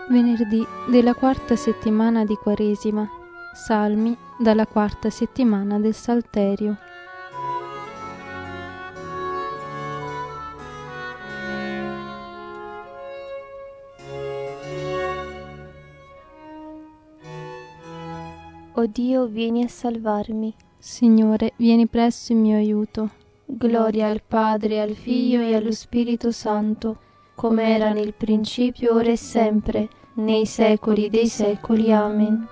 Venerdì della quarta settimana di Quaresima. Salmi dalla quarta settimana del Salterio. O Dio, vieni a salvarmi. Signore, vieni presto in mio aiuto. Gloria al Padre, al Figlio e allo Spirito Santo, come era nel principio, ora e sempre, nei secoli dei secoli. Amen.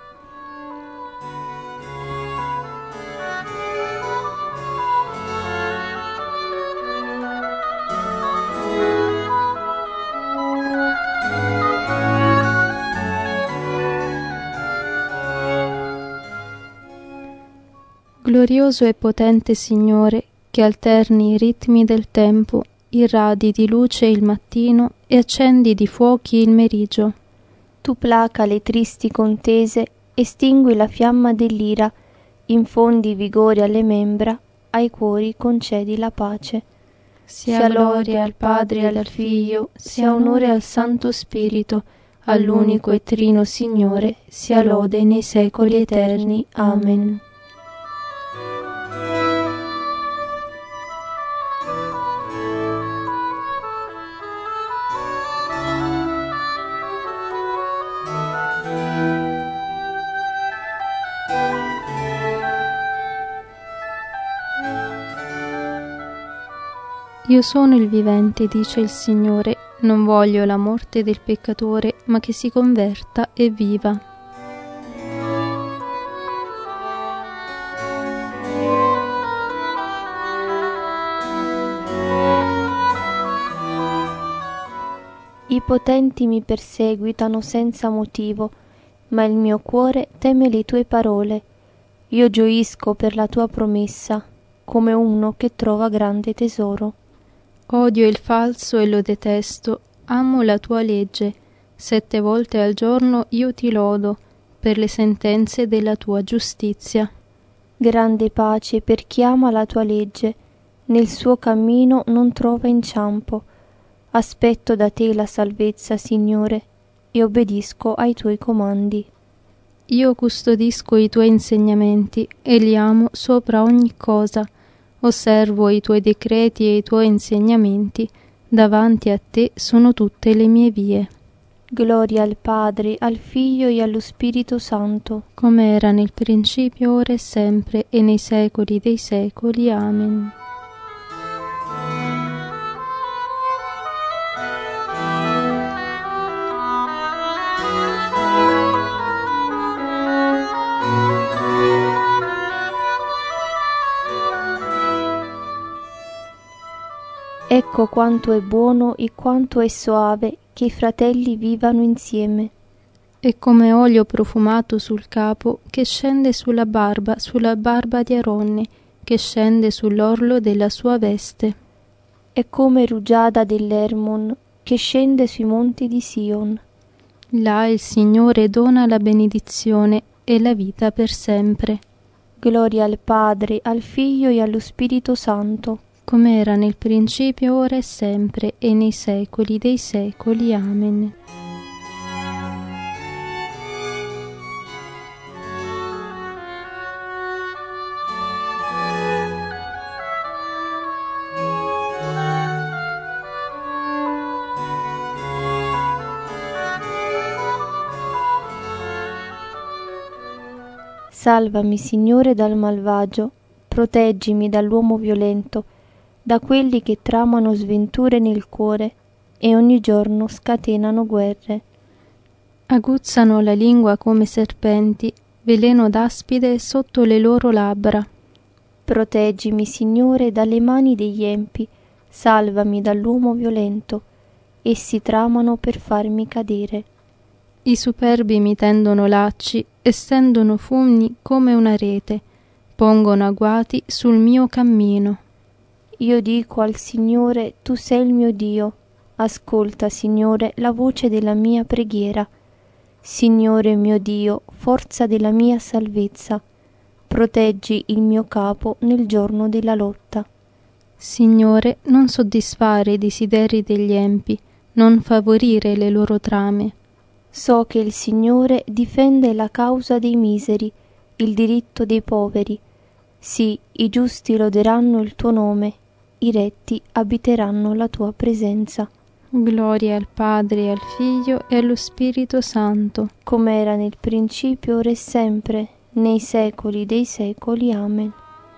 Glorioso e potente Signore, che alterni i ritmi del tempo, irradi di luce il mattino e accendi di fuochi il meriggio. Tu placa le tristi contese, estingui la fiamma dell'ira, infondi vigore alle membra, ai cuori concedi la pace. Sia lode al Padre e al Figlio, sia onore al Santo Spirito, all'unico e trino Signore, sia lode nei secoli eterni. Amen. Io sono il vivente, dice il Signore, non voglio la morte del peccatore, ma che si converta e viva. I potenti mi perseguitano senza motivo, ma il mio cuore teme le tue parole. Io gioisco per la tua promessa, come uno che trova grande tesoro. Odio il falso e lo detesto, amo la tua legge. 7 volte al giorno io ti lodo per le sentenze della tua giustizia. Grande pace per chi ama la tua legge, nel suo cammino non trova inciampo. Aspetto da te la salvezza, Signore, e obbedisco ai tuoi comandi. Io custodisco i tuoi insegnamenti e li amo sopra ogni cosa. Osservo i tuoi decreti e i tuoi insegnamenti, davanti a te sono tutte le mie vie. Gloria al Padre, al Figlio e allo Spirito Santo, come era nel principio, ora e sempre, e nei secoli dei secoli. Amen. Ecco quanto è buono e quanto è soave che i fratelli vivano insieme. È come olio profumato sul capo che scende sulla barba di Aronne, che scende sull'orlo della sua veste. È come rugiada dell'Hermon che scende sui monti di Sion. Là il Signore dona la benedizione e la vita per sempre. Gloria al Padre, al Figlio e allo Spirito Santo, come era nel principio, ora e sempre, e nei secoli dei secoli. Amen. Salvami, Signore, dal malvagio, proteggimi dall'uomo violento, da quelli che tramano sventure nel cuore e ogni giorno scatenano guerre. Aguzzano la lingua come serpenti, veleno d'aspide sotto le loro labbra. Proteggimi, Signore, dalle mani degli empi, salvami dall'uomo violento, essi tramano per farmi cadere. I superbi mi tendono lacci e stendono fumi come una rete, pongono agguati sul mio cammino. Io dico al Signore, tu sei il mio Dio. Ascolta, Signore, la voce della mia preghiera. Signore mio Dio, forza della mia salvezza, proteggi il mio capo nel giorno della lotta. Signore, non soddisfare i desideri degli empi, non favorire le loro trame. So che il Signore difende la causa dei miseri, il diritto dei poveri. Sì, i giusti loderanno il tuo nome, i retti abiteranno la tua presenza. Gloria al Padre, e al Figlio e allo Spirito Santo, come era nel principio, ora e sempre, nei secoli dei secoli. Amen.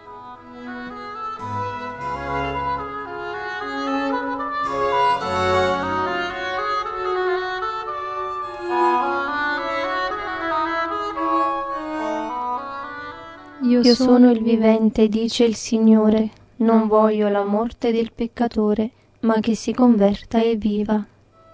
Io sono il vivente, dice il Signore, non voglio la morte del peccatore, ma che si converta e viva.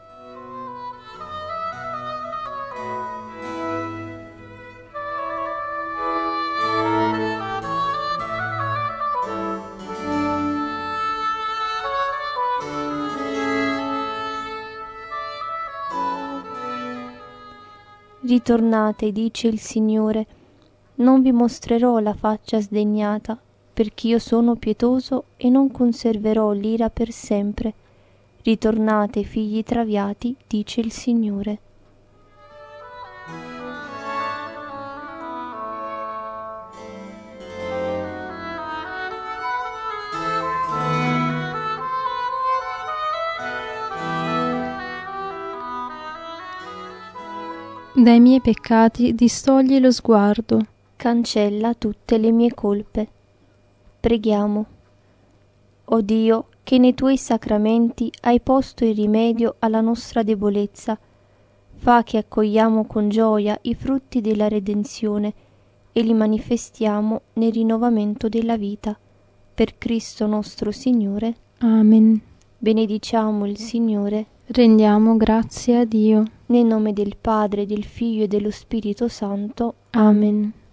Ritornate, dice il Signore, non vi mostrerò la faccia sdegnata, perch'io sono pietoso e non conserverò l'ira per sempre. Ritornate, figli traviati, dice il Signore. Dai miei peccati distogli lo sguardo. Cancella tutte le mie colpe. Preghiamo. O Dio, che nei tuoi sacramenti hai posto il rimedio alla nostra debolezza, fa che accogliamo con gioia i frutti della redenzione e li manifestiamo nel rinnovamento della vita. Per Cristo nostro Signore. Amen. Benediciamo il Signore. Rendiamo grazie a Dio. Nel nome del Padre, del Figlio e dello Spirito Santo. Amen.